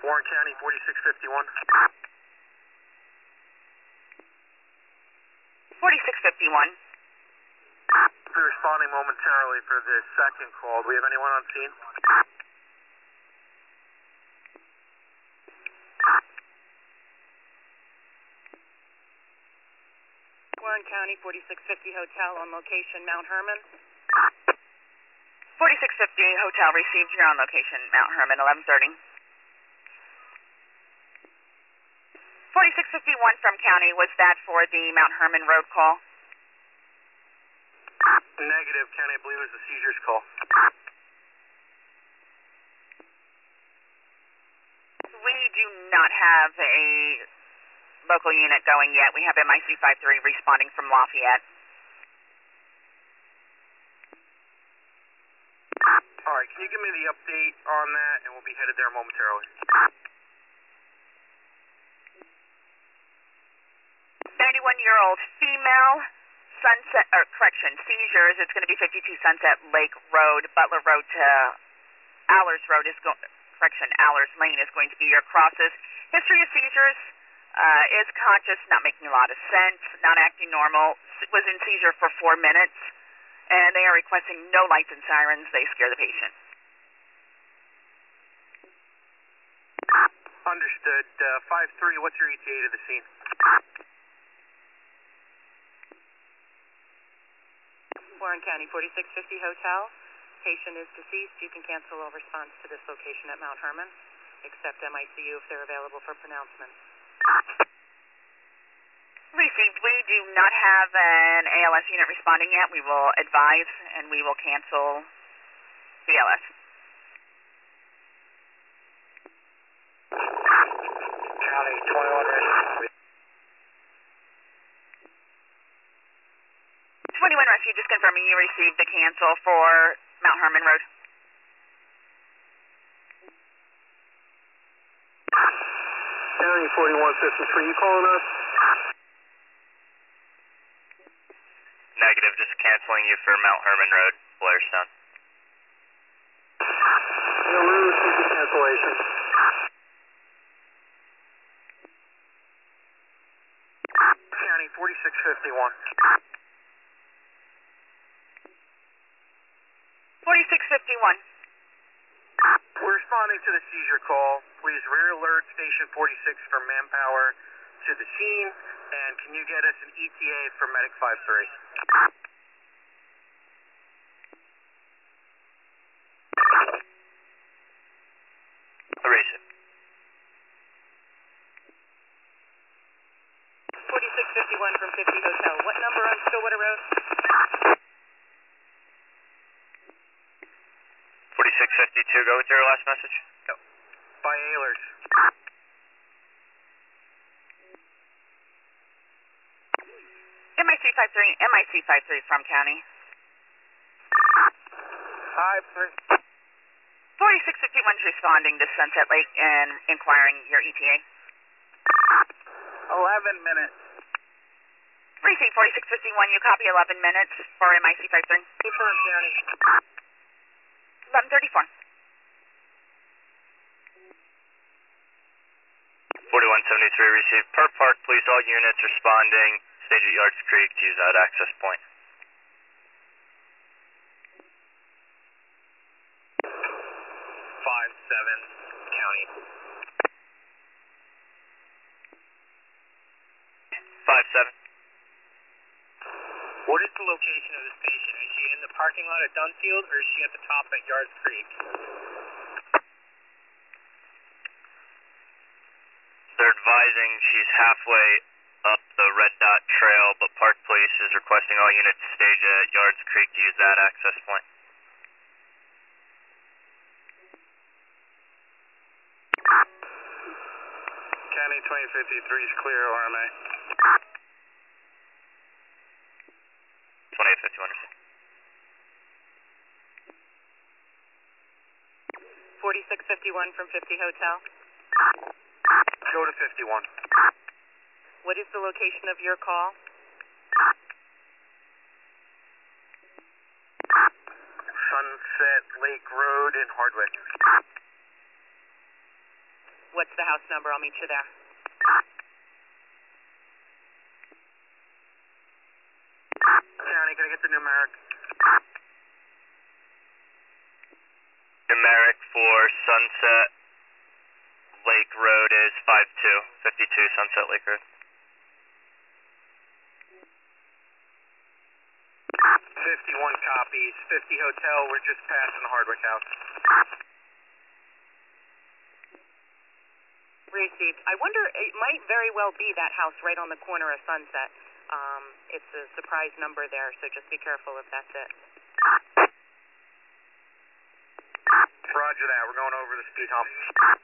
Warren County, 4651. 4651. We're responding momentarily for the second call. Do we have anyone on scene? Warren County, 4650 Hotel on location, Mount Herman. 4650 Hotel received. You're on location, Mount Herman, 11:30. 4651 from County, was that for the Mount Herman Road call? Negative, County. I believe it was the seizures call. We do not have a local unit going yet. We have MIC 53 responding from Lafayette. All right, can you give me the update on that, and we'll be headed there momentarily. 91-year-old female, seizures. It's going to be 52 Sunset Lake Road, Butler Road to Allers Road Allers Lane is going to be your crosses. History of seizures, is conscious, not making a lot of sense, not acting normal, was in seizure for 4 minutes, and they are requesting no lights and sirens. They scare the patient. Understood. 5-3, what's your ETA to the scene? Warren County, 4650 Hotel. Patient is deceased. You can cancel all response to this location at Mount Herman, except MICU if they're available for pronouncement. Received. We do not have an ALS unit responding yet. We will advise and we will cancel the ALS. County 21 Rescue. 21 Rescue, just confirming you received the cancel for Mount Herman Road. County 4153, you calling us? Negative, just canceling you for Mount Herman Road, Blairstown. No, we received the cancellation. County 4651. 4651. We're responding to the seizure call. Please rear alert Station 46 for manpower to the scene. And can you get us an ETA for Medic 53? Erase it. 4651 from 50 Hotel. What number on Stillwater Road? 4652, go with your last message. Go. By Ehlers. MIC 53 from County. 5-3. 4651 is responding to Sunset Lake and inquiring your ETA. 11 minutes. Receipt 4651, you copy 11 minutes for MIC 53. Confirm, County. 11:34. 4173 received. Per park, please all units responding. Stage at Yards Creek to use that access point. 5-7, County. 5-7. What is the location of this patient? Is she in the parking lot at Dunfield, or is she at the top at Yards Creek? They're advising she's halfway up the Red Dot Trail, but Park Police is requesting all units stage at Yards Creek to use that access point. County 2053 is clear, RMA. 2851. 4651 from 50 Hotel. Go to 51. What is the location of your call? Sunset Lake Road in Hardwick. What's the house number? I'll meet you there. County, can I get the numeric? Numeric for Sunset Lake Road is 52 Sunset Lake Road. 51 copies. 50 Hotel, we're just passing Hardwick House. Received. I wonder, it might very well be that house right on the corner of Sunset. It's a surprise number there, so just be careful if that's it. Roger that, we're going over the speed hump.